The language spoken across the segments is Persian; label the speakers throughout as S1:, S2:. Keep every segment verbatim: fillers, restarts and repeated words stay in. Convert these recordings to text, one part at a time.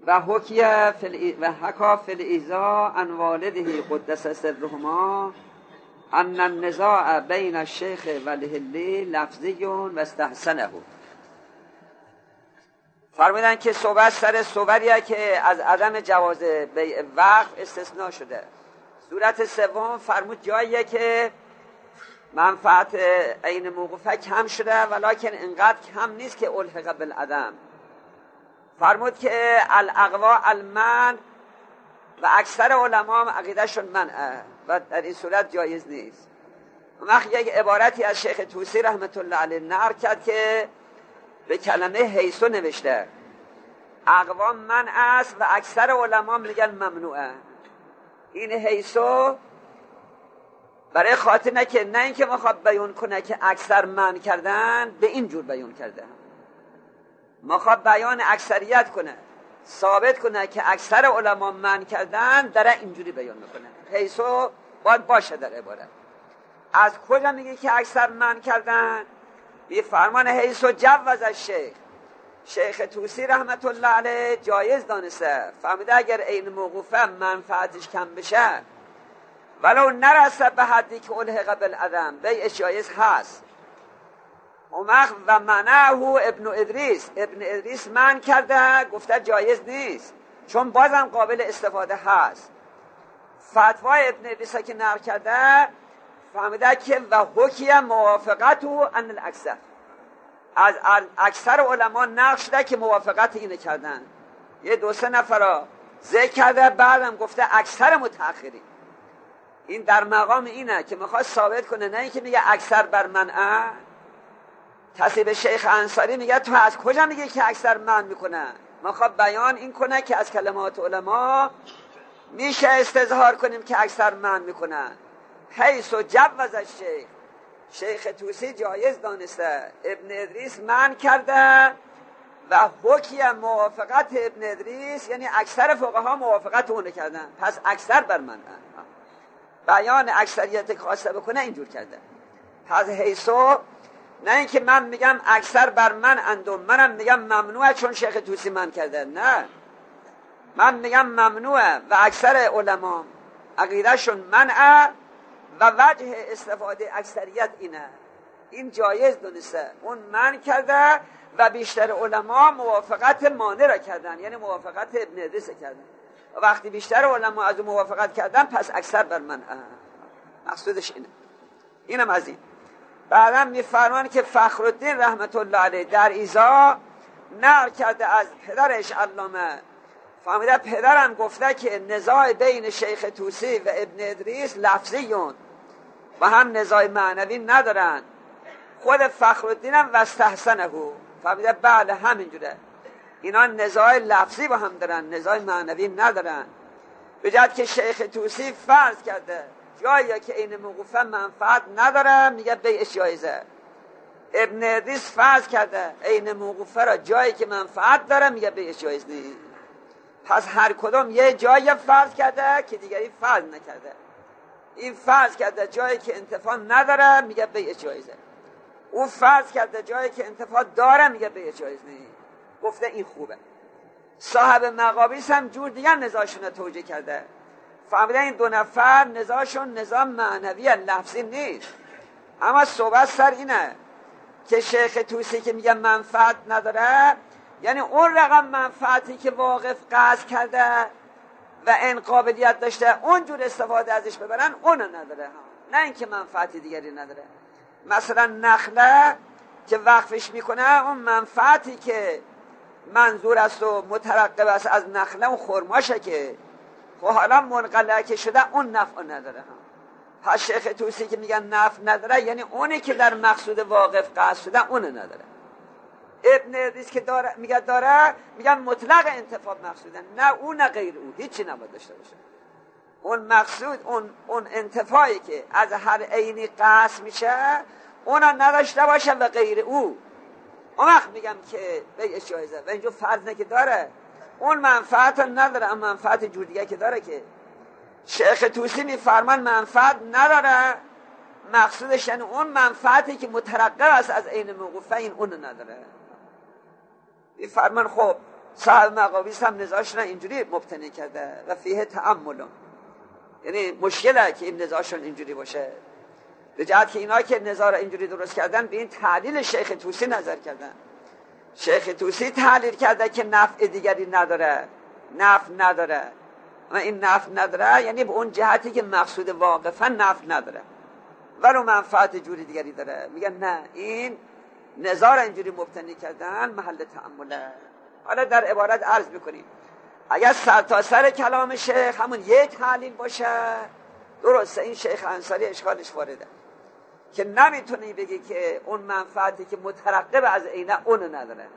S1: و حکیه و حکا فی الایذا عن والده قدس سرهما ان النزاع بین الشیخ و الهلی لفظی و استحسنه. فرمودن که صحبت سر صوریه که از عدم جواز وقف استثناء شده. صورت سوم فرمود جاییه که منفعت عین موقوفه کم شده ولکن اینقدر کم نیست که الحق بالعدم. فرمود که الاقوا المنع و اکثر علما هم عقیدهشون منعه و در این صورت جایز نیست. وقت یک عبارتی از شیخ طوسی رحمت الله علیه نقل کرد که به کلمه حیثو نوشته اقوا منع است و اکثر علما میگن ممنوعه. این حیثو برای خاطر نه که نه اینکه میخواد بیان کنه که اکثر منع کردن، به این جور بیان کرده، میخواد بیان اکثریت کنه، ثابت کنه که اکثر علما منع کردن، در اینجوری بیان میکنه. حیثو باید باشه در عبارت. از کجا میگه که اکثر منع کردن؟ بی فرمان حیثو جوز الشیخ، شیخ طوسی رحمت الله علیه جایز دانسته، فهمیده اگر این موقوفه منفعتش کم بشه ولو نرسه به حدی که الحق بالعدم بیعش جایز هست. اومخ و منعه ابن ادریس، ابن ادریس منع کرده، گفته جایز نیست چون بازم قابل استفاده هست. فتوای ابن ادریس که نقل کرده فهمیده که و حکیه موافقت و ان الاکثر، از اکثر علما نقل شده که موافقت اینه کردن. یه دو سه نفر ذکر کرده، بعدم گفته اکثر متأخرین. این در مقام اینه که میخواد ثابت کنه، نه اینکه میگه اکثر بر منع. کسی به شیخ انصاری میگه تو از کجا میگه که اکثر منع میکنه؟ میخواد بیان این کنه که از کلمات علما میشه استظهار کنیم که اکثر منع میکنن. حیث و جوز الشیخ، شیخ طوسی جایز دانسته، ابن ادریس منع کرده و حکیه موافقت ابن ادریس، یعنی اکثر فقها موافقت اونه کردن، پس اکثر بر منع. بیان اکثریت خاصه بکنه اینجور کرده. پس حیثو نه اینکه من میگم اکثر بر من اندم، منم میگم ممنوعه چون شیخ طوسی منع کرده، نه، من میگم ممنوعه و اکثر علما عقیدهشون منعه و وجه استفاده اکثریت اینه، این جایز دونسته، اون منع کرده و بیشتر علما موافقت مانع را کردن، یعنی موافقت ابن ادریس کردن. وقتی بیشتر علما از اون موافقت کردن پس اکثر بر منع. مقصودش اینه. اینم از این. بعدا میفرمان که فخرالدین رحمت الله علیه در ایذا نقل کرده از پدرش علامه، فهمیده پدرم گفته که نزاع بین شیخ طوسی و ابن ادریس لفظیون و هم نزاع معنوی ندارن. خود فخرالدینم واستحسنه، فهمیده بله همینجوره، اینا نزاع لفظی با هم دارن، نزاع معنوی ندارن. به جهت که شیخ طوسی فرض کرده جایی که این موقوفه منفعت نداره میگه بیعش جایزه. ابن ادریس فرض کرده این موقوفه را جایی که منفعت داره میگه بیعش جایز نیست. پس هر کدوم یه جایی فرض کرده که دیگری فرض نکرده. این فرض کرده جایی که انتفاع نداره میگه بیعش جایزه، او فرض کرده جایی که انتفاع داره میگه بیعش جایز نیست. گفته این خوبه. صاحب مقابیس هم جور دیگر نزاعشون توجیه کرده، فهمیدن این دو نفر نزاعشون نظام معنوی لفظی نیست، اما صحبت سر اینه که شیخ طوسی که میگه منفعت نداره، یعنی اون رقم منفعتی که واقف قصد کرده و این قابلیت داشته اونجور استفاده ازش ببرن اون نداره، نه اینکه منفعتی دیگری نداره. مثلا نخله که وقفش میکنه اون منفعتی که منظور است و مترقب است از نخله اون خرماشه که خب حالا منقلع که شده اون نفع نداره. پس شیخ طوسی که میگن نفع نداره یعنی اونی که در مقصود واقف قصد شده اون نداره. ابن ادریس که داره میگه داره، میگن مطلق انتفاع مقصوده، نه اون نه غیر اون، هیچی نباید داشته باشه. اون مقصود اون اون انتفاعی که از هر عینی قصد میشه اونا نداشته باشه و غیر او، اون وقت میگم که بیعش جایزه. و اینجا فرض نه که داره، اون منفعت نداره، اما منفعت جور دیگه که داره که شیخ طوسی میفرمان منفعت نداره، مقصودش یعنی اون منفعتی که مترقب است از عین موقوفه این اون نداره. میفرمان خب صاحب مقابیس هم نزاعشون اینجوری مبتنی کرده و فیه تأمل، یعنی مشکله که این نزاعشون اینجوری باشه، به جهت که اینا که نزاع را اینجوری درست کردن به این تعلیل شیخ طوسی نظر کردن. شیخ طوسی تعلیل کرده که نفع دیگری نداره، نفع نداره و این نفع نداره یعنی به اون جهتی که مقصود واقفا نفع نداره ولو منفعت جوری دیگری داره. میگن نه، این نزاع را اینجوری مبتنی کردن محل تأمله. حالا در عبارت عرض میکنیم اگر سر تا سر کلام شیخ همون یک تعلیل باشه درسته، این شیخ انصاری اشکالش وارده که نمیتونی بگی که اون منفعتی که مترقب از اینه اون نداره،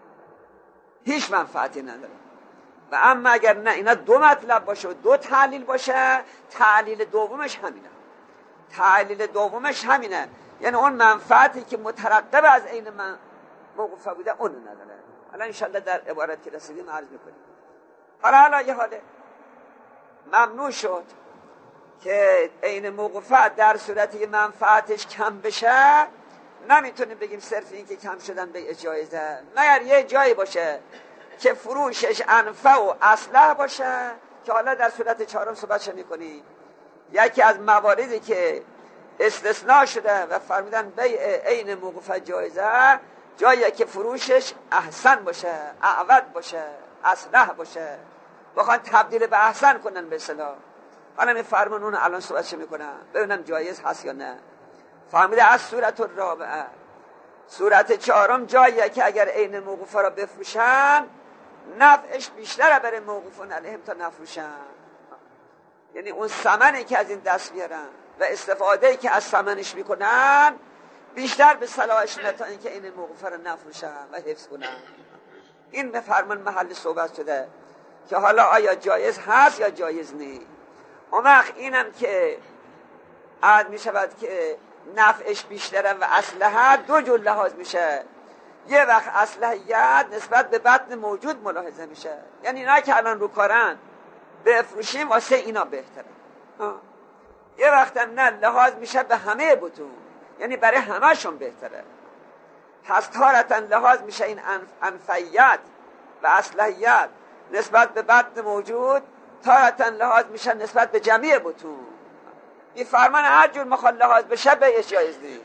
S1: هیچ منفعتی نداره. و اما اگر نه اینا دو مطلب باشه و دو تعلیل باشه، تعلیل دومش همینه، تعلیل دومش همینه یعنی اون منفعتی که مترقب از این من موقوفه بوده اون نداره. حالا انشالله در عبارت که رسیدیم عرض میکنیم. حالا حالا یه حاله ممنوع شد که این موقوفه در صورتی منفعتش کم بشه، نمیتونیم بگیم صرف این که کم شدن به جایزه، مگر یه جایی باشه که فروشش انفع و اصلح باشه که حالا در صورت چهارم صحبتش میکنیم. یکی از مواردی که استثناء شده و فرمودن بیع عین موقوفه جایزه جایی که فروشش احسن باشه، اعود باشه، اصلح باشه، بخوان تبدیل به احسن کنن به اصطلاح. حالا می فرمون اون الان صحبتش میکنم ببینم جایز هست یا نه. فرموده از صورت الرابعه، صورت چهارم جایی که اگر عین موقوفه را بفروشن نفعش بیشتره برای موقوفون علیهم تا نفروشن، یعنی اون ثمنی که از این دست بیارن و استفاده که از ثمنش میکنن بیشتر به صلاحشونه تا اینکه این موقوفه را نفروشن و حفظ کنن. این به فرمان محل صحبت شده که حالا آیا جایز هست یا جایز نیست. اون وقت اینم که عاد می شود که نفعش بیشتره و اصلحه دو جور لحاظ میشه. یه وقت اصلحیت نسبت به بطن موجود ملاحظه میشه، یعنی اینا که الان رو کارن بفروشیم واسه اینا بهتره. آه. یه وقت هم نه، لحاظ میشه به همه بطون، یعنی برای همهشون بهتره. پس تارتا لحاظ میشه این انفعیت و اصلحیت نسبت به بطن موجود، تارتا لحاظ میشه نسبت به جمعی بطون. این فرمان هر جور مخواد لحاظ بشه بهش جایز نیست.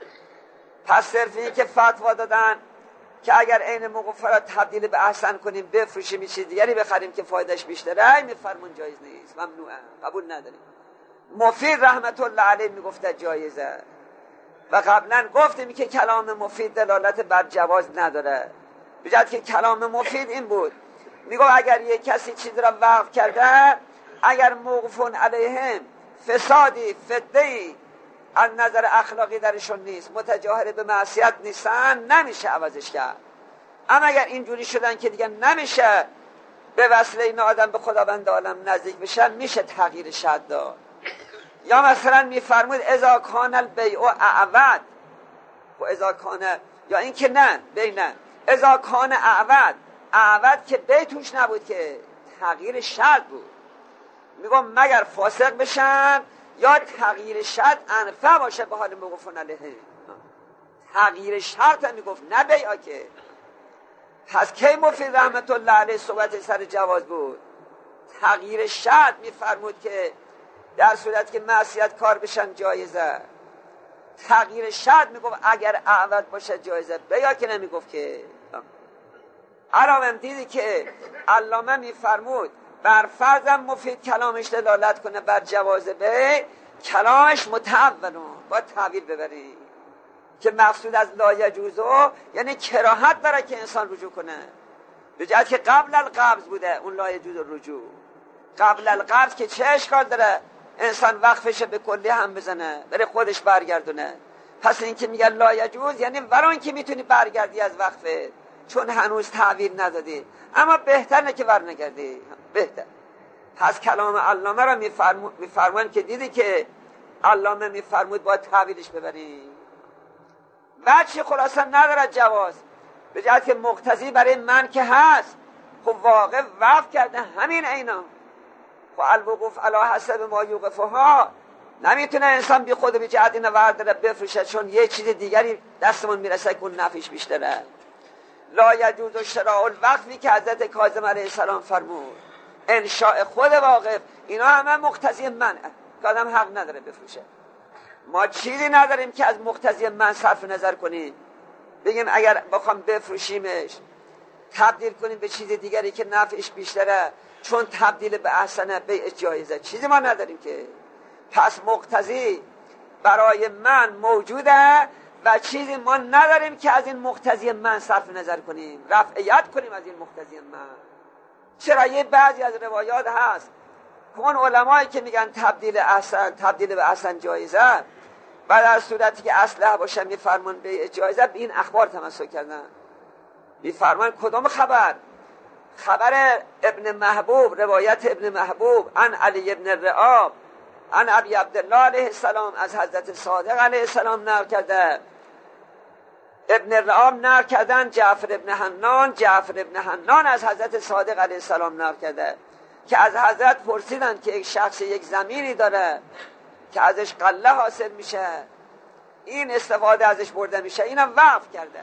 S1: پس صرف این که فتوا دادن که اگر عین موقوفه را تبدیل به احسن کنیم بفروشیم یه چیز دیگری بخریم که فایدهش بیشتره، می فرمون جایز نیست، ممنوعه، قبول نداریم. مفید رحمت الله علیه میگفته جایزه و قبلا گفتیم که کلام مفید دلالت بر جواز نداره، بجد که کلام مفید این بود میگو اگر یک کسی چیز را وقف کرده اگر موقوفون علیهم فسادی فدهی از نظر اخلاقی درشون نیست، متجاهر به معصیت نیستن، نمیشه عوضش کرد. اما اگر اینجوری شدن که دیگه نمیشه به وسیله این آدم به خداوند عالم نزدیک بشن، میشه تغییر شد داد. یا مثلا میفرمود اذا کان البیع اعود و اذا کان، یا این که نه بی نه اذا کان اعود، اعود که بی توش نبود که تغییر شد بود، میگم مگر فاسق بشن یا تغییر شرط انفع باشه به حال موقوفون علیه. تغییر شرط هم میگفت نه بیعا که. پس کی مفید رحمت الله علیه صحبت سر جواز بود؟ تغییر شرط میفرمود که در صورت که معصیت کار بشن جایزه. تغییر شرط میگفت اگر اعود باشه جایزه، بیعا که نمیگفت که. علاوه دیدی که علامه میفرمود بر فرضم مفید کلامش دلالت کنه بر جواز به کلامش متعولون با تعویل ببری که مقصود از لا یجوزو یعنی کراهت داره که انسان رجوع کنه، به جهت که قبل القبض بوده اون لا یجوز رجوع. قبل القبض که چه اشکال داره انسان وقفش به کلی هم بزنه بره خودش برگردونه. پس این که میگه لا یجوز یعنی وران که میتونی برگردی از وقفه چون هنوز تعویل ندادی، اما بهتر نه که برنگردی، بهتر. پس کلام علامه را میفرمون که دیدی که علامه میفرمود باید تعویلش ببری. بچه خلاصا ندارد جواز، به جهت که مقتضی برای من که هست. خب واقع وقف کرده همین اینا، خب الوقوف علی حسب ما یوقفها، نمیتونه انسان بی خود بی جهت اینو ورداره بفروشه چون یه چیز دیگری دستمون میرسه که اون نفعش بیشتره. لا یجوز شراء الوقفی که حضرت کاظم علیه السلام فرمود، انشاء خود واقف، اینا همه مقتضی منع که آدم حق نداره بفروشه. ما چیزی نداریم که از مقتضی من صرف نظر کنیم بگیم اگر بخوام بفروشیمش تبدیل کنیم به چیز دیگری که نفعش بیشتره، چون تبدیل به احسنه بیع جایزه. چیزی ما نداریم که. پس مقتضی برای من موجوده و چیزی ما نداریم که از این مقتضی من صرف نظر کنیم، رفعیت کنیم از این مقتضی من. چرا یه بعضی از روایات هست که اون علمایی که میگن تبدیل احسن تبدیل به احسن جایزه و در صورتی که اصلح باشه میفرمان به جایزه، به این اخبار تمسک کردن. میفرمان کدام خبر؟ خبر ابن محبوب، روایت ابن محبوب عن علی ابن الرعاب عن ابی عبدالله علیه السلام از حضرت صادق علیه السلام نقل کرده. ابن الرعاب نقل کردن، جعفر ابن حنان جعفر ابن حنان از حضرت صادق علیه السلام نقل کرده که از حضرت پرسیدن که یک شخص یک زمینی داره که ازش قله حاصل میشه، این استفاده ازش برده میشه، اینم وقف کرده،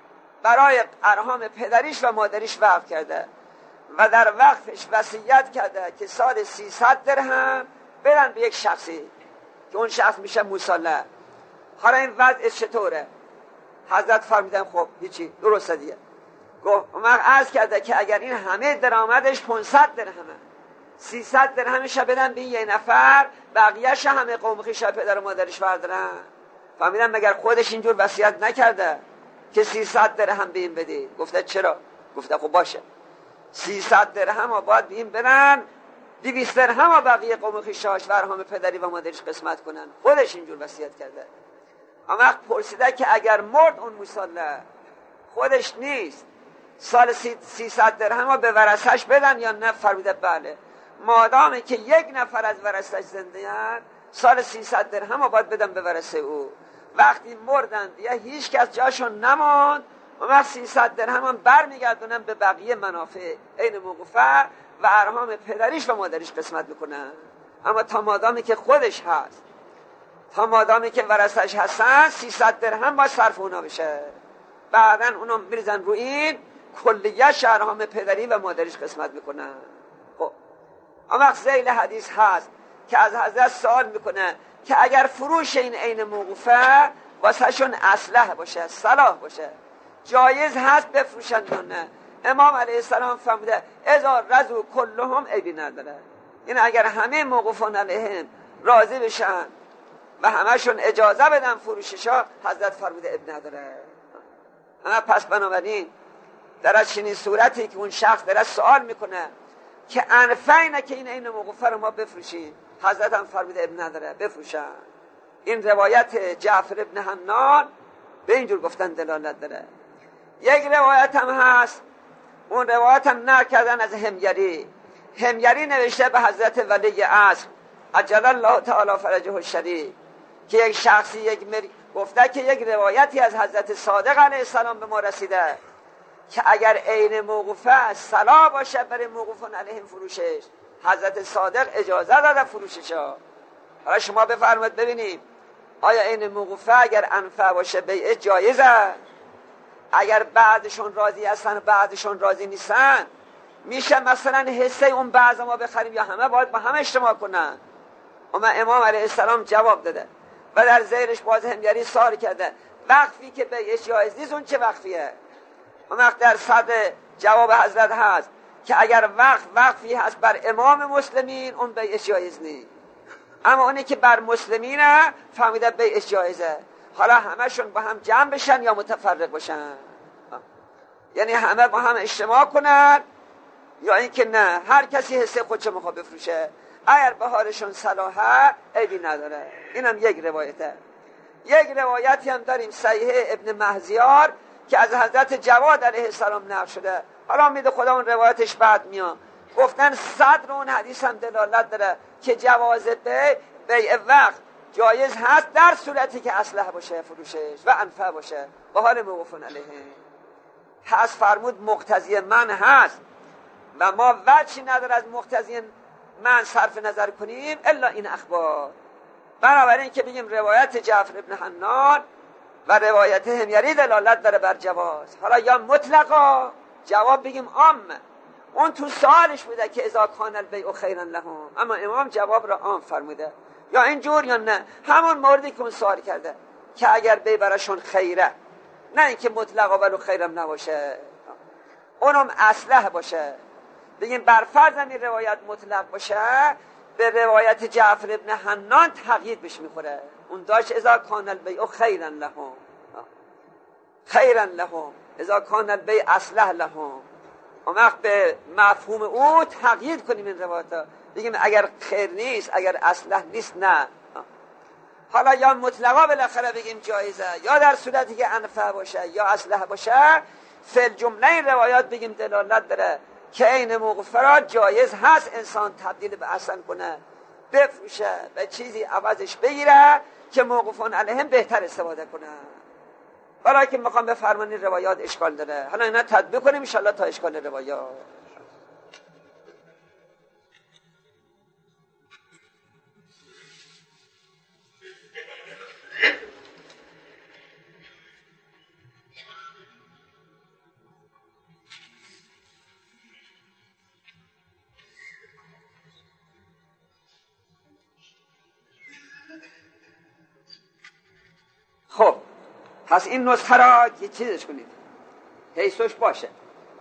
S1: برای ارحام پدریش و مادریش وقف کرده و در وقفش وصیت کرده که سال سیصد درهم بدن به یک شخصی که اون شخص میشه مصلح. حالا این وضع چطوره؟ حضرت فرمودن خب هیچی، درسته دیگه. گفت من عرض کرده که اگر این همه درآمدش پانصد درهمه، سیصد درهمش بدن به یه نفر، بقیه‌اش همه قوم خویش پدر و مادرش بردارن. فهمیدن مگر خودش اینجور وصیت نکرده که سیصد درهم به این بدید؟ گفته چرا؟ گفته خب باشه، سیصد درهم ها باید به این بدن، دویست درهم ها بقیه قوم خویشاش و ارحام پدری و مادرش قسمت کنن. خودش اینجور وصیت کرده. اما پرسیده که اگر مرد اون مصلح خودش نیست، سال سیصد درهم ها به ورثه‌اش بدن یا نه؟ فرموده بله، مادامی که یک نفر از ورثه‌اش زنده ان، سال سیصد درهم ها باید بدن به ورثه او. وقتی مردن دیگه هیچ کس جاشون نماند، و وقت سیصد درهم هم بر میگردونن به بقیه منافع این موقوفه و ارحام پدریش و مادریش قسمت میکنن. اما تا مادامی که خودش هست، تا مادامی که ورثه‌اش هستن، سیصد درهم با صرف اونا بشه، بعدن اونا میریزن رو این کلیه‌اش ارحام پدری و مادریش قسمت میکنن. خب اما ذیل حدیث هست که از حضرت سوال میکنه که اگر فروش این عین موقوفه واسه شون اصلح باشه، صلاح باشه، جایز هست بفروشن یا نه؟ امام علیه السلام فرموده اذا رضوا کلهم عیبی نداره. این اگر همه موقوفان علیهم راضی بشن و همشون اجازه بدن فروششا، حضرت فرموده عیب نداره. اما پس بنابراین در چنین صورتی که اون شخص داره سوال میکنه که انفعینه که این عین موقوفه رو ما بفروشیم، حضرت هم فرموده عیب نداره بفروشن. این روایت جعفر ابن حنان به اینجور گفتن دلالت داره. یک روایت هم هست، اون روایت هم نقل کردن از همگری. همگری نوشته به حضرت ولی عصر عجل الله تعالی فرجه الشریف که یک شخصی یک مر... گفته که یک روایتی از حضرت صادق علیه السلام به ما رسیده که اگر عین موقوفه صلاح باشه برای موقوفان علیهم فروشش، حضرت صادق اجازه داده فروششا. حالا شما بفرمایید ببینیم آیا عین موقوفه اگر انفع باشه بیع جایزه؟ اگر بعضشون راضی هستن و بعضشون راضی نیستن، میشه مثلا حصه اون بعض ما بخریم یا همه باید با همه اجتماع کنن؟ اما امام علیه السلام جواب داده و در زیرش باز همگری سوال کرده وقفی که بیعش جایز نیست اون چه وقفیه؟ اون وقت در صدر جواب حضرت هست که اگر وقف وقفی هست بر امام مسلمین اون بیعش جایز نیست، اما اونی که بر مسلمینه فهمیده بیعش جایزه. حالا همشون با هم جمع بشن یا متفرق باشن؟ یعنی همه با هم اجتماع کنن یا اینکه نه هر کسی حصه خودشو میخواد بفروشه؟ اگر به حالشون صلاحه عیبی نداره. اینم یک روایته. یک روایتی هم داریم صحیح ابن مهزیار که از حضرت جواد علیه السلام نقل شده. حالا امید خدا اون روایتش بعد میاد. گفتن صدر اون حدیث هم دلالت داره که جواز بیع بیع وقت جایز هست در صورتی که اصلح باشه فروشش و انفع باشه با حال موقوفون علیه. پس فرمود مقتضی من هست و ما وجهی نداره از مقتضی من صرف نظر کنیم الا این اخبار. بنابراین که بگیم روایت جعفر ابن حنان و روایت همیاری دلالت داره بر جواز. حالا یا مطلقا جواب بگیم عام، اون تو سوالش بوده که اذا کان البیع خیرا لهم، اما امام جواب را عام فرموده. یا اینجور یا نه همون موردی که اون سوال کرده که اگر بیع براشون خیره، نه اینکه مطلقا ولو خیرم نباشه، اونم اصلح باشه. بگیم بر فرض این روایت مطلق باشه، به روایت جعفر ابن حنان تقیید بهش میخوره. اون داشت اذا کان البیع خیرا لهم، خیرا لهم، اذا کان البیع اصلح لهم. اون وقت به مفهوم او تقیید کنیم این روایت، بگیم اگر خیر نیست، اگر اصلح نیست نه. حالا یا مطلقا بالاخره بگیم جایزه، یا در صورتی که انفع باشه یا اصلح باشه، فی جمله این روایات بگیم دلالت داره که این موقوفه جایز هست انسان تبدیل به اصل کنه، بفروشه، به چیزی عوضش بگیره که موقوفون علیهم بهتر استفاده کنه. برای که میخوام بفرمان این روایات اشکال داره. حالا اینا تطبیق کنیم انشالله تا اشکال روایات. خب پس این نسخه را یه چیزش کنید، حیثش باشه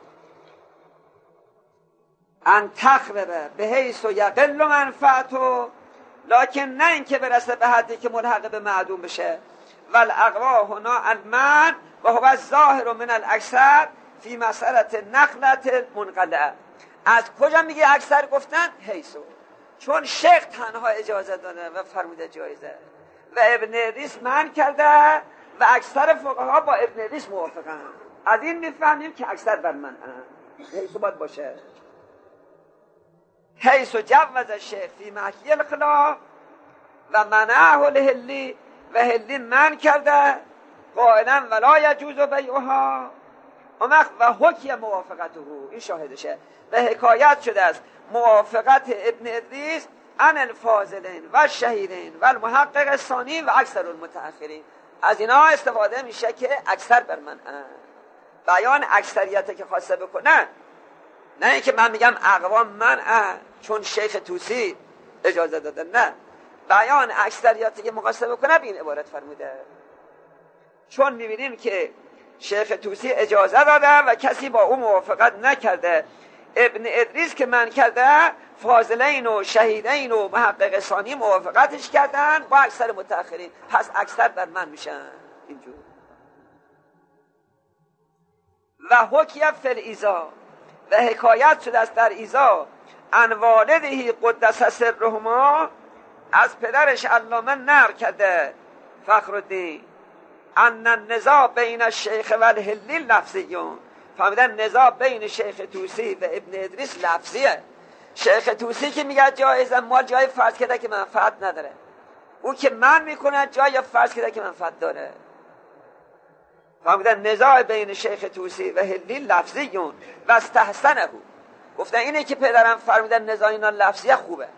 S1: ان تخربه به حیث و یقل منفعتو، لکن نه اینکه برسه به حدی که ملحق به معدوم بشه. والاقوا هنا المن و هو الظاهر من الاکثر فی مسألة نقلت منقلعه. از کجا میگه اکثر گفتن؟ حیثو، چون شیخ تنها اجازه داده و فرموده جایزه و ابن ادریس منع کرده و اکثر فقها با ابن ادریس موافقن. از این میفهمیم که اکثر بر منعن. حیثو باید باشه. حیثو جوز شیخ فی محکی الخلاف و منعه الهلی، و هلی منع کرده قائلا ولا یجوز بیعها و حکی موافقته، این شاهدشه. و حکایت شده است موافقت ابن ادریس عن الفاضلین و الشهیدین و المحقق الثانی و اکثر المتأخرین. از اینا استفاده میشه که اکثر بر منعن، بیان اکثریت که خواسته بکنه، نه اینکه من میگم اقوام منع چون شیخ توسی اجازه داده، نه، بیان اکثریتی که مقاسمه بکنه به این عبارت فرموده. چون میبینیم که شیخ توسی اجازه داده و کسی با او موافقت نکرده. ابن ادریس که من کرده، فاضلین و شهیدین و محقق ثانی موافقتش کردن با اکثر متأخرین، پس اکثر بر من میشن اینجور. و حکیه فی الایذا، و حکایت شده است در ایذا ان والده قدس سرهما، از پدرش علامه نقل کرده فخرالدین ان النزاع بین الشیخ و الهلی لفظیون. فهمیدن نزاع بین شیخ توسی و ابن ادریس لفظیه. شیخ توسی که میگه جایزه مال جای فرض کرده که منفعت نداره، او که من میکنه جای فرض کرده که منفعت داره. فهمیدن نزاع بین شیخ توسی و هلی لفظیون و استحسنه. گفتن اینه که پدرم فرمودن نزاع اینا لفظیه خوبه.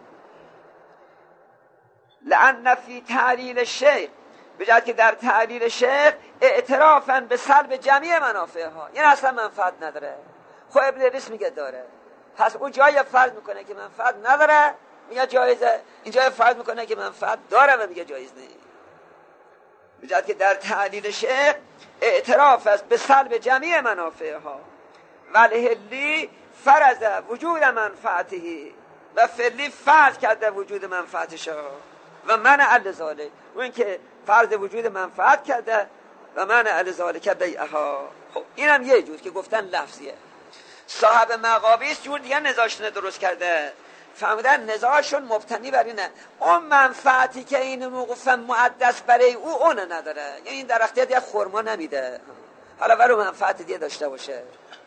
S1: لأن فی تعلیل شیخ، بجد که در تعلیل شیخ اعترافاً به سلب جمعی منافعها، یعنی اصلا منفعت نداره. خب ابن ادریس میگه داره، پس اون جای فرض میکنه که منفعت نداره میگه جایزه، این جای فرض میکنه که منفعت داره و میگه جایز نیست. بجد که در تعلیل شیخ اعتراف است به سلب جمعی منافعها، والهلی فرض وجود منفعته و فلی فرض کرده وجود منفعتش و من علی ذالک، و این که فرض وجود منفعت کرده و من علی ذالک بیعها. خب اینم یه جور که گفتن لفظیه. صاحب مقابیس جور دیگه نزاشتونه درست کرده، فهمیدن نزاعشون مبتنی بر اینه اون منفعتی که این موقوف معدس برای او اون نداره، یعنی این درختی دیگه خرما نمیده، حالا برای منفعت دیگه داشته باشه.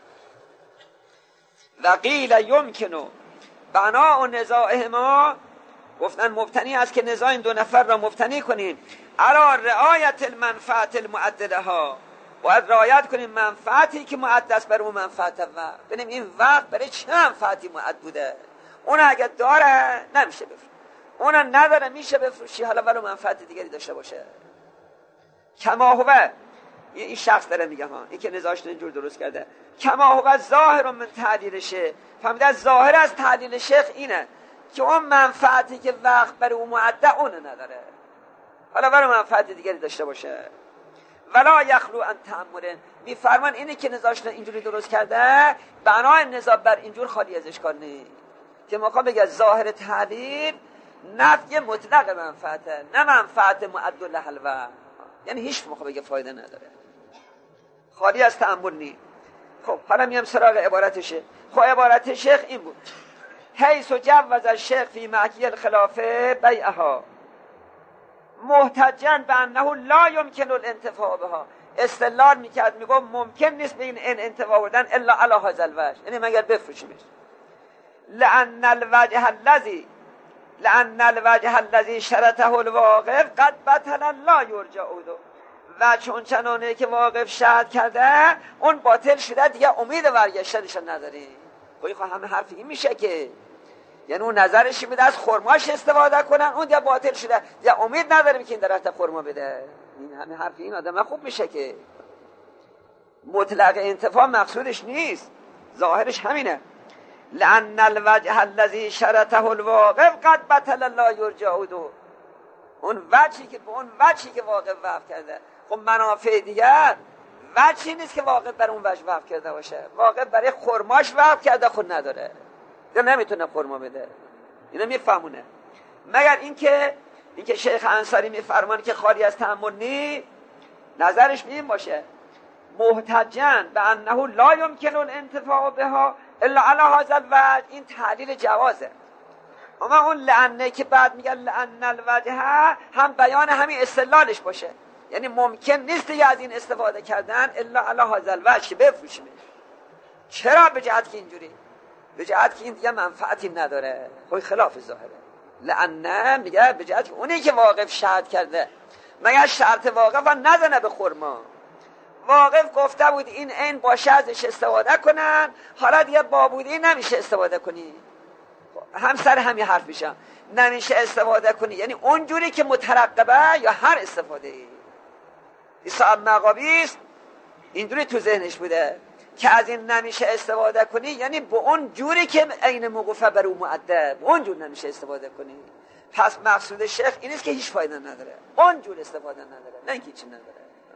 S1: و قیل یمکنو بنا و نزاع ما، گفتن مبتنی است که نزاع این دو نفر را مبتنی کنیم علی رعایت المنفعت المعدله ها، باید رعایت کنیم منفعتی که معدس بر اون منفعت وقت، ببینیم این وقت برای چه منفعتی معد بوده، اون اگه داره نمیشه بفروشی، اون نداره میشه بفروشی، حالا برای منفعت دیگری داشته باشه. کما هو، این شخص داره میگه ها، این که نزاشت اینجور درست کرده، کما هو ظاهر من تعلیل شیخ، فهمیده ظاهر از تعلیل شیخ اینه که اون منفعتی که وقت برای اون معده اون نداره، حالا برای منفعت دیگری داشته باشه. ولا یخلو ان تأمر، میفرمان اینه که نزاشت اینجوری درست کرده بنای نزاع بر اینجور خالی از اشکال نیست، که مقام بگه ظاهر تعلیل نفی مطلق منفعته، نه منفعت معد له الوقت، یعنی هیچ موقع بگه فایده نداره، خالی از تأمل نیست. خب حالا میام سراغ عبارت شیخ. خب عبارت شیخ این بود: حیث جوز الشیخ فی معکی الخلافه بیعها محتجاً بانه لا یمکن الانتفاع بها، استدلال میکرد میگفت ممکن نیست به این انتفاع بردن الا علی هذا الوجه، یعنی مگر بفروشیمش. لأن الوجه الذی لأن الوجه الذی شرطه الواقف قد بطل لا یرجع عوده، و چون چنانه که واقف شرط کرده اون باطل شده، دیگه امید برگشتنش نداریم. خب خب همه حرف این میشه که یعنی اون نظرش میده از خرماش استفاده کنن، اون دیگه باطل شده، دیگه امید نداریم که این درخت خرما بده. این همه حرف این آدم خوب میشه که مطلق انتفاع مقصودش نیست، ظاهرش همینه. لأن الوجه الذی شرطه الواقف قد بطل لا یرجع عوده، اون وجهی که به اون وجهی که واقف وقف کرده، خب منافع دیگر وجهی نیست که واقف بر اون وجه وقف کرده باشه، واقف برای خرماش وقف کرده خود نداره، دیگه نمیتونه خرما بده. اینو میفهمونه. مگر اینکه اینکه شیخ انصاری میفرمان که خالی از تأمل نی، نظرش این باشه محتجاً به انه لا یمکن الانتفاع بها الا علی هذا الوجه، این تعلیل جوازه. اما اون لعنه که بعد میگن لعن الوجه هم بیان همین استدلالش باشه، یعنی ممکن نیست دیگه از این استفاده کردن الا علی هذا الوجه که بفروشیمش. چرا؟ به جهت که اینجوری، به جهت که این دیگه منفعتی نداره، خب خلاف ظاهره. لعنه میگه به جهت که اونی که واقف شرط کرده، مگر شرط واقف نزنه به خرما، واقف گفته بود این عین باشه ازش استفاده کنن، حالا دیگه بابودی نمیشه استفاده کنی، هم سر همین حرف میشم، نمیشه استفاده کنی یعنی اونجوری که مترقبه یا هر استفاده ای. صاحب مقابیس اینجوری تو ذهنش بوده که از این نمیشه استفاده کنی یعنی به اون جوری که عین موقوفه بر اون مؤدب، اون جور نمیشه استفاده کنی. پس مقصود شیخ این است که هیچ فایده نداره، اون جور استفاده نداره، نه اینکه چی نداره.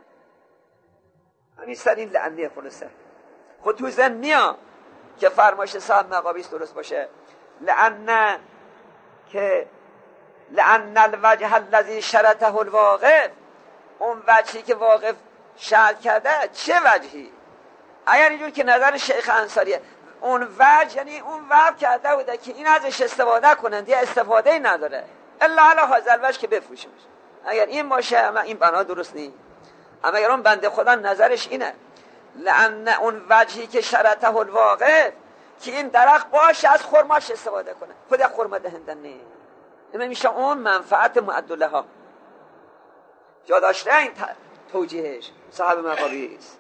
S1: همین سر این لعنی خلاصه. خود تو ذهن میاد که فرمایش صاحب مقابیس درست باشه، لأن که لأن الوجه الذی شرطه الواقف، اون وجهی که واقف شرط کرده چه وجهی؟ اگر اینجور که نظر شیخ انصاریه، اون وجه یعنی اون وقف کرده بوده که این ازش استفاده کنن، دیگه استفاده ای نداره الا علی هذا الوجه که بفروشیمش. اگر این باشه اما این بنا درست نیست. اما اگر اون بنده خدا نظرش اینه لأن اون وجهی که شرطه الواقف که این درخت باشه از خرماش استفاده کنه، خود خرما دهنده نیست، این میشه اون منفعت معد لها. جا داشته این توجیهش صاحب مقابیس.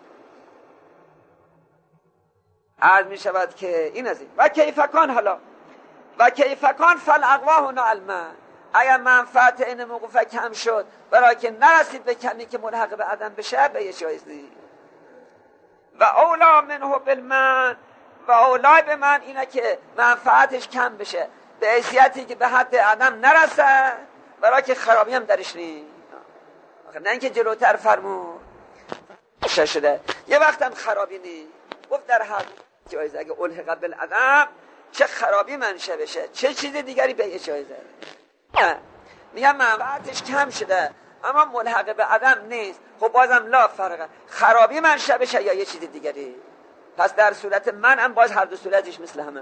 S1: عرض می شود که این از این و کیفکان، حالا و کیفکان فالاقواه نعلمه، اگر منفعت این موقوفه کم شد برای که نرسید به کمی که ملحق به عدم بشه، به یه جایز نیست. و اولا منه بالمن، و اولای به من اینه که منفعتش کم بشه به حیثیتی که به حد عدم نرسه برای که خرابی هم درش نیست. نه اینکه جلوتر فرمود شده یه وقت هم خرابی نیست، گفت در هر جایزه اگه الحق بالعدم چه خرابی منشه بشه چه چیز دیگری به یه جایزه. میگم منفعتش کم شده اما ملحق به عدم نیست، خب بازم لا فرقه، خرابی منشه بشه یا یه چیز دیگری. پس در صورت من هم باز هر دو صورتش مثل همه.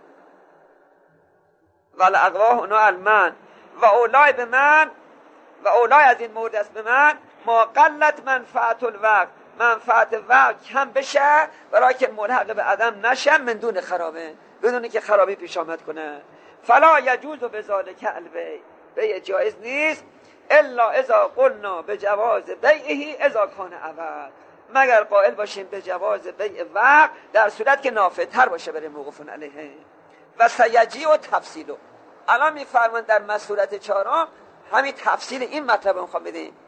S1: والاقواه نعلمن و اولای به من، و اولای از این مورد است به من ما قلت منفعت الوقت، منفعت وقت کم بشه برای که ملحق به عدم نشه من دون خرابه، بدون که خرابی پیش آمد کنه. فلا یجوز بذالک البیع، بیع جایز نیست الا اذا قلنا بجواز بیعه اذا کان عوض، مگر قائل باشیم به جواز بیع وقت در صورت که نافع تر باشه برای موقوف علیه. و سیجی و تفصیلو، الان میفرمان در مسئولت چهارم همین تفصیل این مطلب رو میخوام بدیم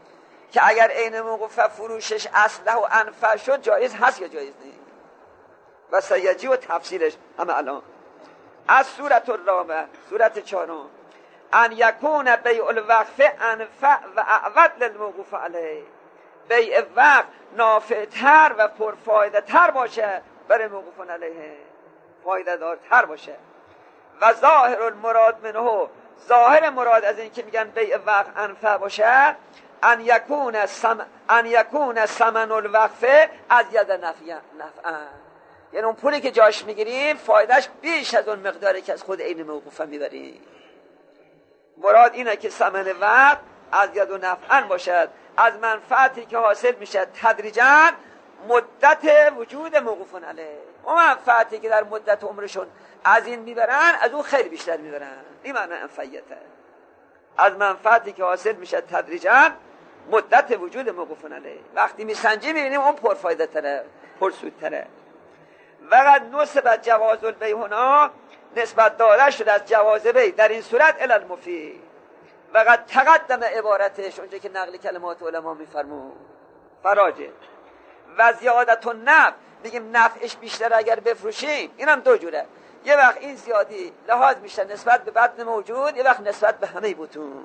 S1: که اگر عین موقوفه فروشش اصله و انفع شد جایز هست یا جایز نیست و سیجی و تفصیلش همه الان از صورت الرابع صورت چهارم ان یکون بیع الوقف انفع و اعود للموقوف علیه بیع وقف نافع‌تر و پرفایده تر باشه برای موقوف علیه فایده دارتر باشه و ظاهر المراد منه ظاهر مراد از این که میگن بیع وقف انفع باشه ان یکون سم ان یکون ثمن الوقف از ید نفع نفعا یعنی اون پولی که جاش میگیریم فایدهش بیش از اون مقداری که از خود عین موقوفه میبریم. مراد اینه که ثمن وقف از ید و نفعا باشد از منفعتی که حاصل میشه تدریجا مدت وجود موقوفون علیه و منفعتی که در مدت عمرشون از این میبرن از اون خیلی بیشتر میبرن. این معنی انفعیته از منفعتی که حاصل میشه تدریجا مدت وجود موقوفون علیه. وقتی میسنجی میبینیم اون پرفایده تره پرسودتره. وقد نسبت جواز البیع هنا نسبت داده شده از جواز بیع در این صورت الی المفید. وقد تقدم عبارتش اونجا که نقل کلمات علما میفرمون فراجه و زیادت النفع میگیم نفعش بیشتر اگر بفروشیم اینم دو جوره. یه وقت این زیادی لحاظ میشه نسبت به بطن موجود یه وقت نسبت به همه بطون.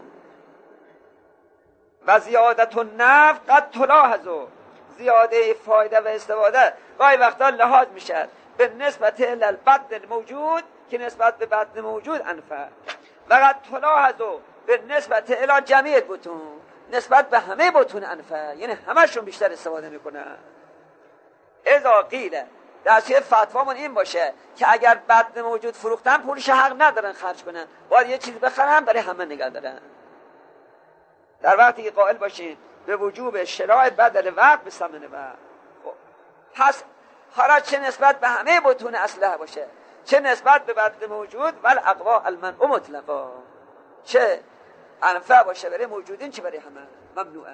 S1: و زیادت النفع قد تلاحظو زیاده فایده و استفاده گاهی وقتا لحاظ میشه به نسبت البطن موجود که نسبت به بطن موجود انفع و قد تلاحظو به نسبت الی جمیع بطون نسبت به همه بطون انفع یعنی همشون بیشتر استفاده میکنن. اذا قیل درسیه فتوامون این باشه که اگر بطن موجود فروختن پولش حق ندارن خرج کنن باید یه چیز بخرن برای همه نگه دارن. در وقتی که قائل باشین به وجوب شراء بدل وقت به ثمن وقت پس حالا چه نسبت به همه بطون اصله باشه چه نسبت به بطن موجود ول اقوا المنع مطلقا چه انفع باشه برای موجودین چه برای همه ممنوعه.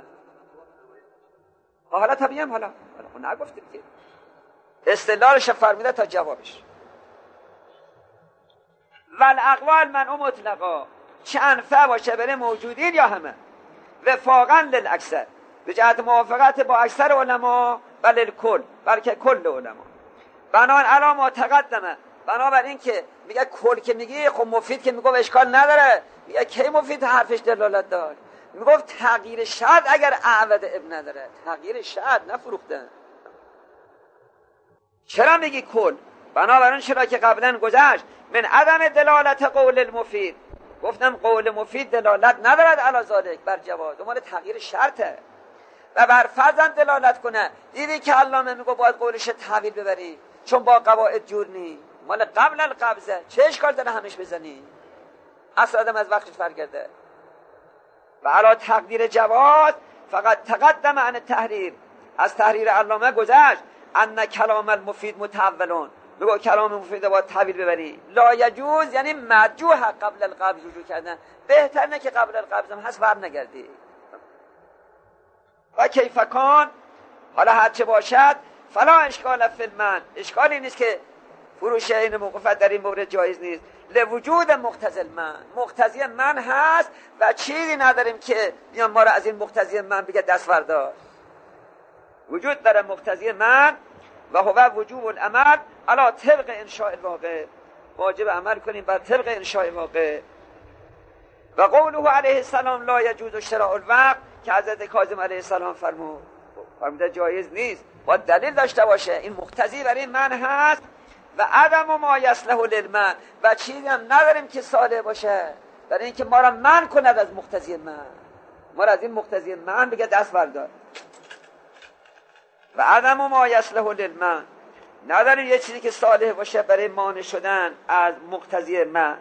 S1: حالا طبیعیم حالا حالا نگفتیم که استدلالش فرمیده تا جوابش ول اقوا المنع مطلقا چه انفع باشه برای موجودین یا همه وفاقا للاکثر به جهت موافقت با اکثر علما بل الکل بلکه کل علما بنان علا ما تقدمه بنابر این که میگه کل که میگی خب مفید که میگه اشکال نداره میگه کی مفید حرفش دلالت دار میگفت تغییر شرط اگر اعود ابن نداره تغییر شرط نفروختن. چرا میگی کل؟ بنابراین چرا که قبلا گذشت من عدم دلالت قول المفید گفتم قول مفید دلالت ندارد علی ذالک بر جواز دنبال تغییر شرطه و بر فرضم دلالت کنه. دیدی که علامه میگه باید قولش تحویل ببری چون با قواعد جور نی مال قبل القبضه چه اشکال داره همش بزنی اصلا آدم از وقتش فرق کرده. و علی تقدیر جواز فقط تقدم عن تحریر از تحریر علامه گذشت ان کلام المفید متولون بگو کلام مفید باید تحویل ببری لا یجوز یعنی مرجوح قبل القبض رجوع کردن بهتر نه که قبل القبض هم هست بر نگردی. و کیف کان حالا هرچه باشد فلا اشکال فی المنع اشکالی نیست که فروش این موقوفت در این مورد جایز نیست لوجود مقتضی المنع مقتضی منع هست و چیزی نداریم که بیان ما را از این مقتضی منع بگه دست بردار. وجود داره مقتضی منع و هو وجوب العمل علی طبق انشاء الواقع واجب عمل کنیم بر طبق انشاء واقع. و قوله علیه السلام لا یجوز شراء الوقت که حضرت کاظم علیه السلام فرمود فرموده جایز نیست باید دلیل داشته باشه این مقتضی برای من هست و عدم ما یصلح للمنع و چیزی هم نداریم که صالح باشه برای اینکه ما را منع کند از مقتضی من ما را از این مقتضی من بگه دست بردار. و عدم ما یصلح للمنع نداریم یه چیزی که صالح باشه برای مانع شدن از مقتضی من.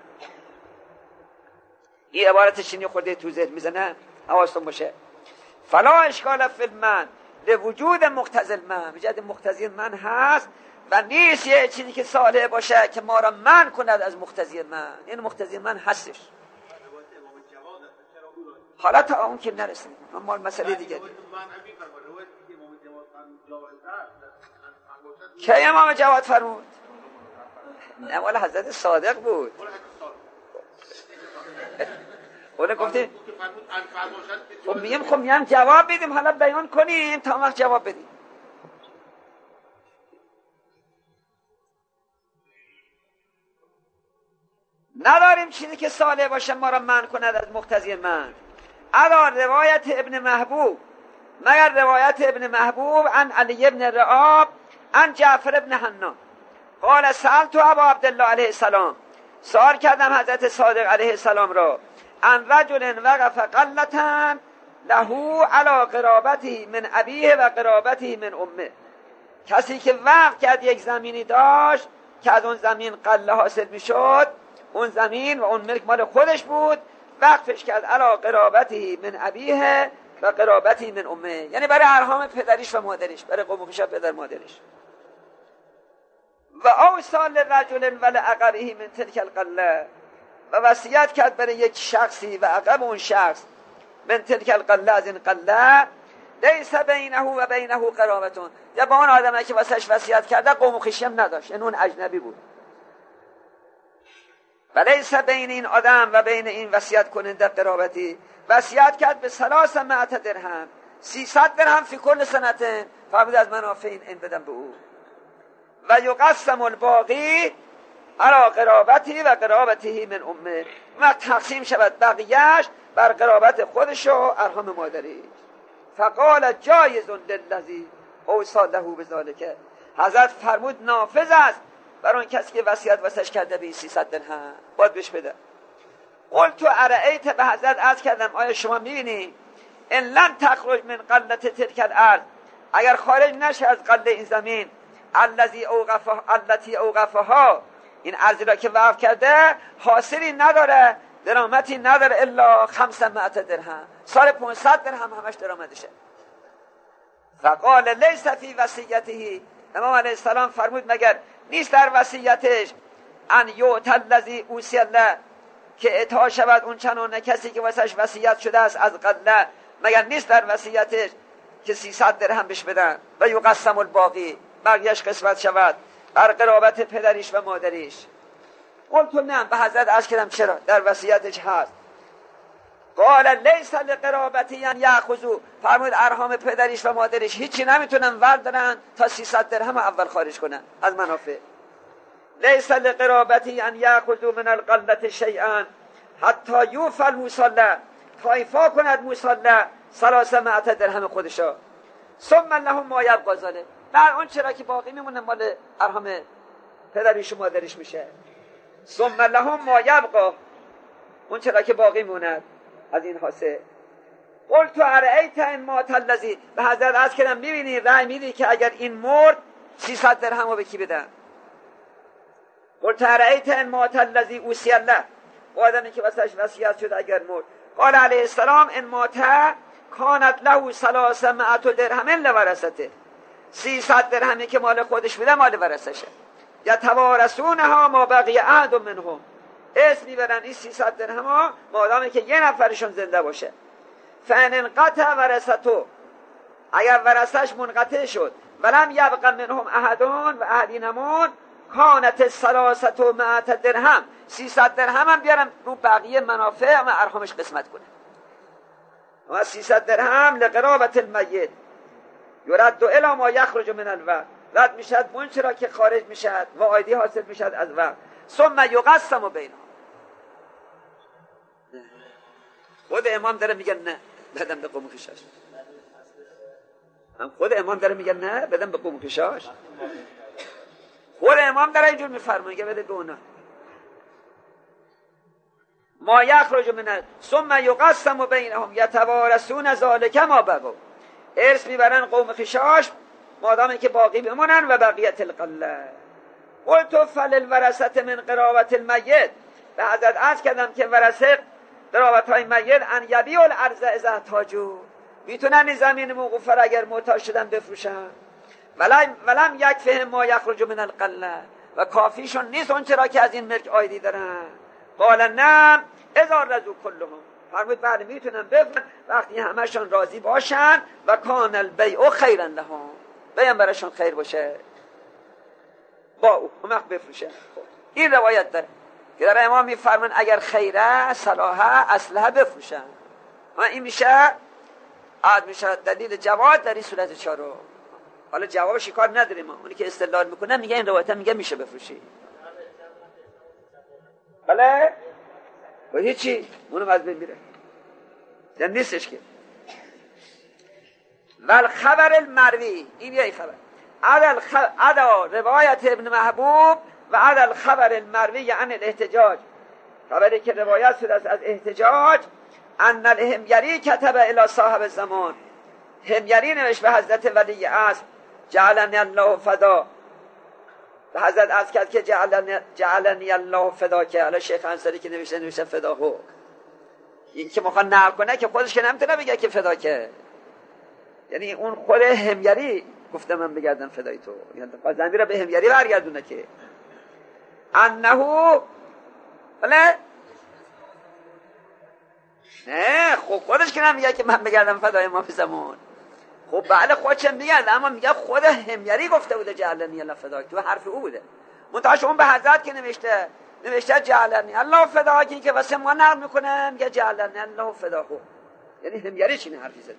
S1: این عبارتش اینی خورده تو ذهن میزنه حواستون باشه. فلا اشکال فی المنع لوجود مقتضی المنع بجد مقتضی من هست و نیست یه چیزی که صالح باشه که ما را منع کند از مقتضی من این مقتضی من هستش. حالا تا اون که نرسیم اما مسئله دیگه که امام جواد فرمود نه والا حضرت صادق بود اونا گفتیم خب میگیم خب میگم جواب بدیم، حالا بیان کنیم تا وقت جواب بدیم. نداریم چیزی که صالح باشه ما را منع کند از مقتضی من. الا روایت ابن محبوب، مگر روایت ابن محبوب عن علی ابن رعاب عن جعفر ابن حنان قال سألت ابا عبدالله علیه السلام، سوال کردم حضرت صادق علیه السلام را، عن رجل وقف قلتن له علی قرابته من ابیه و قرابته من امه، کسی که وقف کرد یک زمینی داشت که از اون زمین قله حاصل میشد، اون زمین و اون ملک مال خودش بود، وقفش کرد علی قرابته من ابیه و قرابته من امه، یعنی برای ارحام پدریش و مادریش، برای قوم و خویش پدر مادریش. و اوصال رجل و لعقبه من تلک القله، و وصیت کرد برای یک شخصی و عقب اون شخص من تلک القله، از این قله، لیس بینه و بینه قرابتون، یا با اون آدمه که واسش وصیت کرده قوم و خویشی هم نداشت، این اون اجنبی بود. و لیس بین این آدم و بین این وصیت کننده قرابتی، وصیت کرد به ثلاث مئة درهم، سیصد درهم فی کل سنته، فرمود از منافع این این بدم به او. و یقسم الباقی علی قرابتی و قرابته من امه، و تقسیم شود بقیهش بر قرابت خودش و ارحام مادری. فقال جایز للذی اوصی له بذلک، حضرت فرمود نافذ است برای اون کسی که وصیت واسش کرده به سیصد درهم، باید بهش بده. قلت ارأیت، به حضرت عرض کردم آیا شما میبینی ان لم تخرج من قلت تلک الارض، اگر خارج نشه از قله این زمین، الذی اوقفها التي اوقفها، این ارضی را که وقف کرده حاصلی نداره، درآمدی نداره، الا خمسمائة درهم، سال پانصد درهم همش درآمدشه. فقال لیس فی وصیته، امام علیه السلام فرمود مگر نیست در وصیتش ان یؤتی الذی اوصی له، که اعطا شود اون چنان کسی که واسش وصیت شده است از قله، مگر نیست در وصیتش که سیصد درهم بهش بدن و یقسم الباقی، بقیه‌اش قسمت شود بر قرابت پدریش و مادریش. قلت نه، به حضرت عرض کردم چرا در وصیتش هست. قال لیس لقرابتی ان یاخذوا، فرمود ارحام پدریش و مادریش هیچی نمیتونن وردارن تا سیصد درهم اول خارج کنن از منافع. لیس لقرابتی ان یاخذوا من القلة شیئا حتی یوفى المصلى، تا ایفا کند مصلى ثلاثمائة درهم خودشا، ثم لهم ما یبقی ذلک، بعد اون چرا که باقی میمونه مال ارحام پدریش و مادریش میشه. ثم لهم ما یبقی، اون چرا که باقی مونه از این حاصل. قلت ارأیت ان مات الذی، به حضرت عرض کردم میبینی رأی میدی که اگر این مرد سیصد درهم رو به کی بدن. قلت ارأیت ان مات الذی اوصی له، آدمی که واسش وصیت شد اگر مرد. قال علیه السلام ان مات کانت له ثلاثمائة درهم لورثته، سیصد درهمی که مال خودش بوده مال ورثشه. یتوارثونها ما بقی احد منهم، اسم میبرن این سیصد درهم ها مادامی که یه نفرشون زنده باشه. فان انقطع ورثته، اگر ورثش منقطع شد، ولم یبق منهم احدون و احدی نمون، کانت ثلاثة مئة درهم، سیصد درهم هم بیارم رو بقیه منافع و ارحامش قسمت کنه. و سیصد درهم لقرابت المیت یرد الی ما یخرج من الوقت، رد میشد منچه را که خارج میشد و آیدی حاصل میشد از وقت. ثم یقسم بینهم، خود امام داره میگه نه بدم به قوم کشاش، هم خود امام داره میگه نه بدم به قوم کشاش، خود امام داره اینجور میفرمایه بده به اونا. ما یخرج من ثم یقسم بینهم یتوارثون ذلک ما بقوا، ارث میبرن قوم خشاش مادامی که باقی بمونن و بقیت القله. قلت فللورثة من قرابت المیت، به حضرت عرض کردم که ورثه قرابت های میت ان یبیع الارض اذا احتاجوا، میتونن این زمین موقوفه را اگر محتاج شدن بفروشن. ولم ولم یکفهم ما یخرج من القله، و کافیشون نیست اون چرا که از این ملک آیدی دارن. قال نعم اذا رضوا کلهم، فرمود بله میتونن بفروشن وقتی همشون راضی باشن، و کان البیع خیرا لهم، بیان براشون خیر باشه با او هم وقت بفروشن. این روایت داره. که در امام میفرمان اگر خیره صلاحه اسلحه بفروشن. این میشه عاد میشه دلیل جواز در این صورت چهارم. حالا جوابش کار نداریم، اونی که استدلال میکنه میگه این روایت میگه میشه بفروشی. بله و هیچی اونم از بین میره، یعنی نیستش که. والخبر المروی، این یه خبر عدل خ... عدل روایت ابن محبوب و عدل خبر المروی عن الاحتجاج، خبری که روایت شده از احتجاج. ان الهمیری کتب الی صاحب الزمان، همیری نوشت به حضرت ولی عصر جعلنی الله فدا، به حضرت عرض کرد که جعلنی, جعلنی الله فدا، که حالا شیخ انصاری که نوشته نوشته فداهو. این که میخواد نقل کنه که خودش که نمیتونه بگه که فدا، که یعنی اون خود همیری گفته من بگردم فدای تو، یعنی زمین را به همیری برگردونه که انهو بله نه خب خودش که نمیگه که من بگردم فدای ما فی زمان. خب بله خودش میگه، اما میگه خود همیری گفته بوده جعلنی الله فدا، تو حرف او بوده. منتها شما به حضرت که نوشته نوشته جعلنی الله فدا، که واسه ما نقل میکنه میگه جعلنی الله فدا، خب یعنی همیری چی حرفی زده.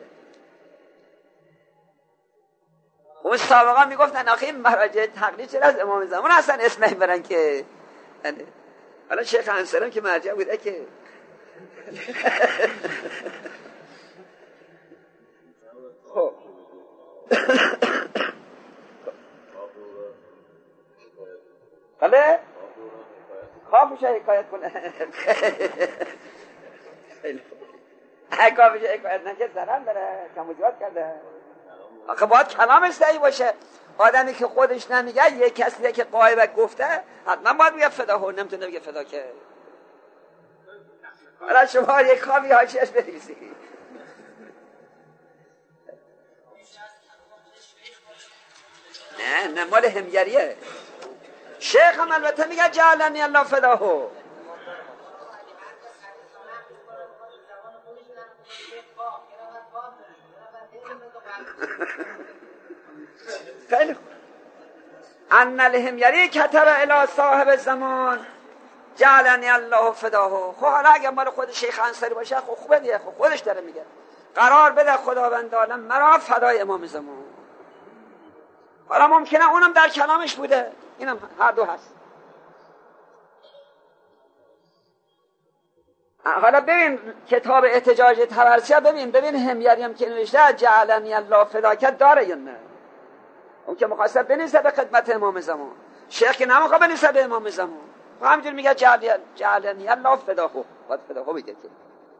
S1: اون سابقا میگفتن آخه این مراجع تقلید چرا از امام زمان اصلا اسم نمیبرن که حالا شیخ انصاری که مرجع بوده که خب بله خواب میشه حکایت کنه حکایت حکایت نکه زرن داره کموزیات کرده. آخه باید کلامش صحیح باشه. آدمی که خودش نمیگه یک کسی که قایبک گفته حتما باید بگه فدا، هو نمیتونه بگه فدا که. حالا شما یک کامی حاشیه‌اش بنویسید. نه نه مال همیریه. شیخ هم البته میگه جعلنی الله فداهو. خیلی خوب. ان الهمیری کتب الی صاحب الزمان جعلنی الله فداهو. خب حالا اگه مال خود شیخ انصاری باشه خب خوبه دیگه، خب خودش داره میگه قرار بده خداوند عالم مرا فدای امام زمان. حالا ممکنه اونم در کلامش بوده، اینم هر دو هست. حالا ببین کتاب احتجاج طبرسی، ببین ببین همیری هم که نوشته جعلنی الله فداکت داره یا نه. اون که مخواسته بنویسه به خدمت امام زمان، شیخ که نمیخواد بنویسه به امام زمان، همینجور میگه جعلنی الله فداهو، باید فداهو بگه که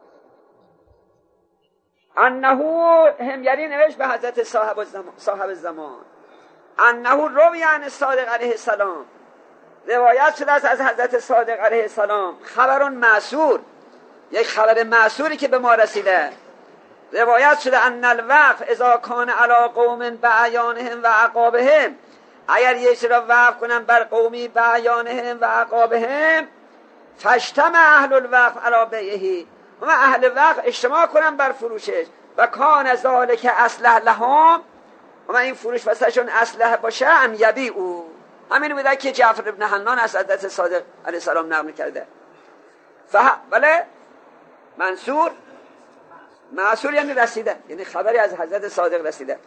S1: انهو همیری نوشت به حضرت صاحب الزمان صاحب الزمان انهو روی عن صادق علیه السلام، روایت شده است از حضرت صادق علیه السلام، خبرون معصور، یک خبر معصوری که به ما رسیده. روایت شده ان الوقف اذا کان علی قوم بعیانهم و عقابهم، اگر یک را وقف کنن بر قومی بعیانهم و عقابهم فاجتمع اهل الوقف علی بیعه، و اهل وقف اجتماع کنن بر فروشش و کان ذلک اصلح لهم، و این فروش واسهشون اصلح باشه ام یبیعوا. همین بوده که جعفر ابن حنان از حضرت صادق علیه السلام نقل کرده. فه بله منصور معصور یعنی رسیده، یعنی خبری از حضرت صادق رسیده.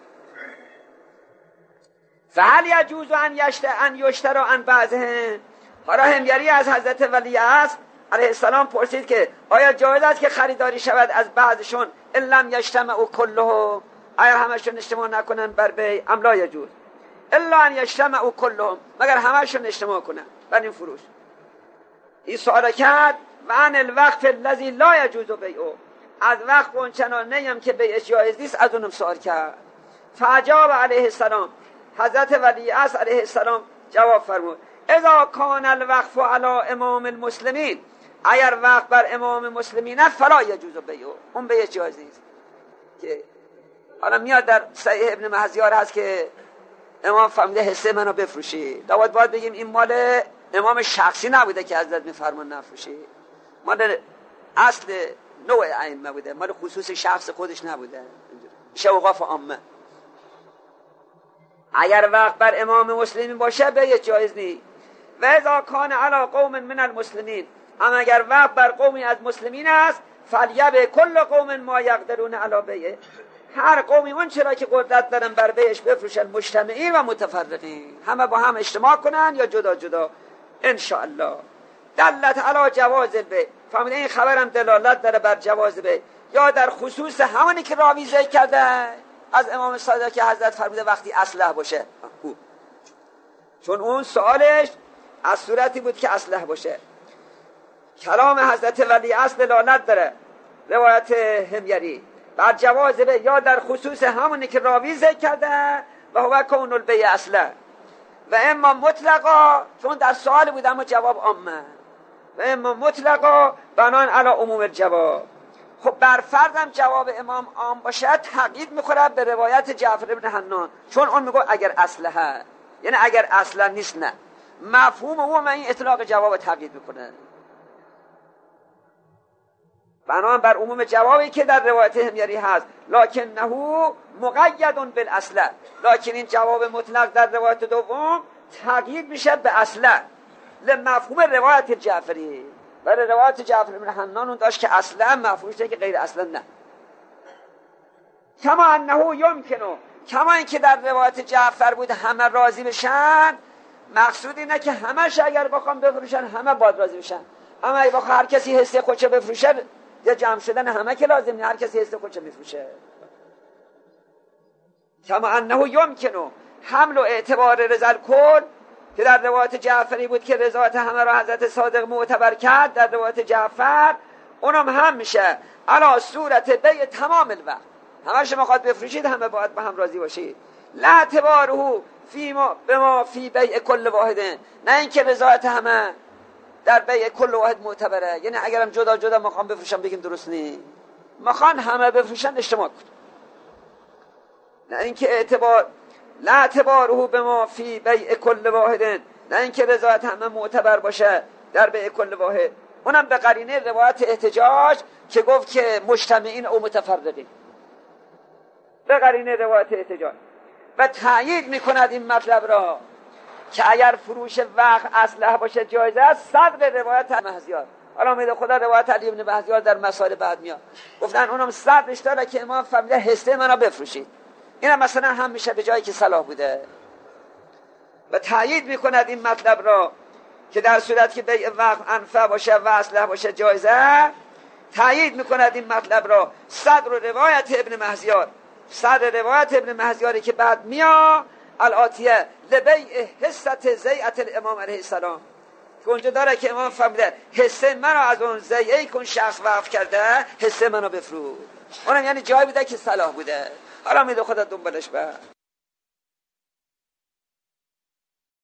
S1: فهل یجوز ان یشتر ان یشترى عن بعضهم، حالا همیری از حضرت ولی عصر علیه السلام پرسید که آیا جایز است که خریداری شود از بعضشون ان لم یجتمعوا کلهم، اگر همشون اجتماع نکنن بر بیع، ام لا یجوز الا ان یجتمعوا کلهم، مگر همشون اجتماع کنن بر این فروش. این سوال کرد و عن الوقف الذی لا یجوز بیعه، از وقت اون چنانه هم که بیعش جایز نیست از اونم سوال کرد. فاجاب علیه السلام، حضرت ولی عصر علیه السلام جواب فرمود اذا کان الوقف علی امام المسلمین، اگر وقت بر امام مسلمین فلا یجوز بیعه، اون بیعش جایز نیست. که حالا میاد در صحیح ابن مهزیار هست که امام فهمیده حصه منو بفروشی، داود باید بگیم این مال امام شخصی نبوده که حضرت میفرمان نفروشی، مال اصل نوع ائمه بوده، مال خصوص شخص خودش نبوده، میشه اوقاف عامه. اگر وقت بر امام مسلمین باشه بیع جایز نیست. و اذا کان علی قوم من المسلمین، اما اگر وقت بر قومی از مسلمین است، فلیبع کل قوم ما یقدرون علی بیعه، هر قومی اون چرا که قدرت دارن بر بیعش بفروشن، مجتمعین و متفرقین، همه با هم اجتماع کنن یا جدا جدا، ان شاء الله. دلت علی جواز البیع، فهمیده این خبرم دلالت داره بر جواز بیع، یا در خصوص همونی که راوی ذکر کرده از امام صادق که حضرت فرموده وقتی اصلح باشه، چون اون سوالش از صورتی بود که اصلح باشه. کلام حضرت ولی اصل دلالت داره، روایت حمیری بر جواز بیع، یا در خصوص همونی که راوی ذکر کرده و هو کون البیع اصلح، و اما مطلقا، چون در سوال بود اما جواب عامه، و اما مطلقا بنان علی عموم الجواب. خب بر فردم جواب امام عام باشه تقیید میخوره به روایت جعفر بن حنان، چون اون میگه اگر اصلحه، یعنی اگر اصلا نیست، نه مفهوم اون این اطلاق جواب تقیید میکنه، بنان بر عموم جوابی که در روایت حمیری هست، لکنه مقید بالاصل، لکن این جواب مطلق در روایت دوم تقیید میشه به اصله لمفهوم روایت جعفری، برای روایت جعفر بن حنان اون داشت که اصلا مفهومش که غیر اصلا نه. کما انه یمکنه، کما این که در روایت جعفر بود همه راضی بشن، مقصود اینه که همش اگر بخوام بفروشن همه باید راضی بشن، اما اگه بخوام هر کسی حصه خودش بفروشه یا جمع شدن همه که لازم نه، هر کسی حصه خودش بفروشه. کما انه یمکنه حمل و اعتبار رضا کل، که در روایت جعفری بود که رضایت همه را حضرت صادق معتبر کرد، در روایت جعفر اونم هم میشه علی صورت بیع تمام الوقت، همه شما خواهد بفروشید همه باید با هم راضی باشید، لا اعتباره فی ما بما فی بیع کل واحده، نه اینکه رضایت همه در بیع کل واحد معتبره، یعنی اگرم جدا جدا مخوام بفروشم بگیم درست نیست، مخوان همه بفروشن اجتماع کن، نه اینکه اعتبار لا اعتباره بما فی بیع کل واحد، نه اینکه رضایت همه معتبر باشه در بیع کل واحد، اونم به قرینه روایت احتجاج که گفت که مجتمعین او متفرقین، به قرینه روایت احتجاج. و تأیید میکند این مطلب را که اگر فروش وقت اصلح باشه جایزه است، صدر روایت مهزیار. حالا امید خدا روایت علی بن مهزیار در مسائل بعد میاد، گفتن اونم صدرش داره که امام فهمیده حصه منو بفروشید، اینا مثلا هم میشه به جایی که صلاح بوده. و تأیید میکند این مطلب را که در صورت که بیع وقت انفع باشه و اصلح باشه جایزه، تأیید میکند این مطلب را صدر روایت ابن مهزیار، صدر روایت ابن مهزیاری که بعد میاد الاتیه لبیع حصت زیعت الامام علیه السلام، که اونجا داره که امام فهمیده حصه منو از اون زیعی کن شخص وقف کرده، حصه منو بفروش، اونم یعنی جایی بوده که صلاح بوده. حالا میده خدا دنبالش بر